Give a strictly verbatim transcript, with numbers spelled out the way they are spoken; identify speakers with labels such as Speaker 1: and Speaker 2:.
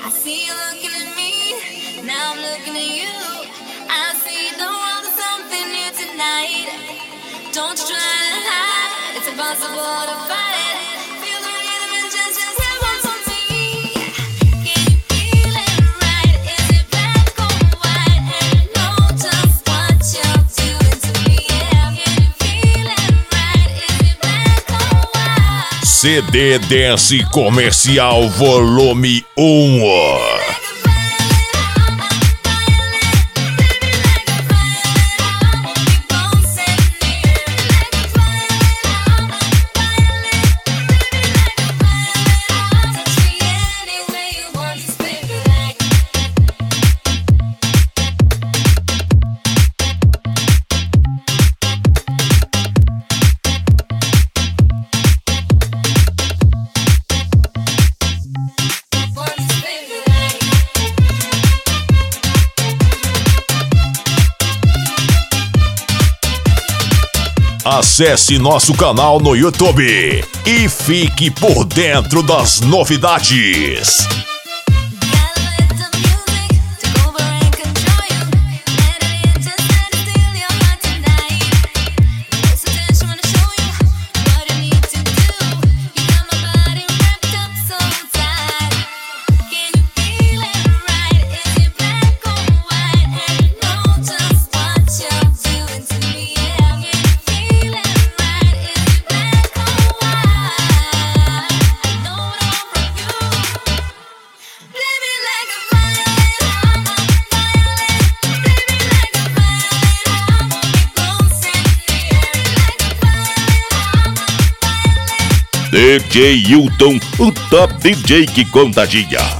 Speaker 1: I see you looking at me, now I'm looking at you. I see the world is something new tonight. Don't you try to hide, it's impossible to fight it. Feel the rhythm and just, just grab on to me. Can you feel it right? Is it black or white? And you know just what you're doing to me. Yeah, can you feel it right? Is it black or white?
Speaker 2: C D Dance Comercial Volume um. Acesse nosso canal no YouTube e fique por dentro das novidades.
Speaker 3: D J Hilton, o top D J que contagia.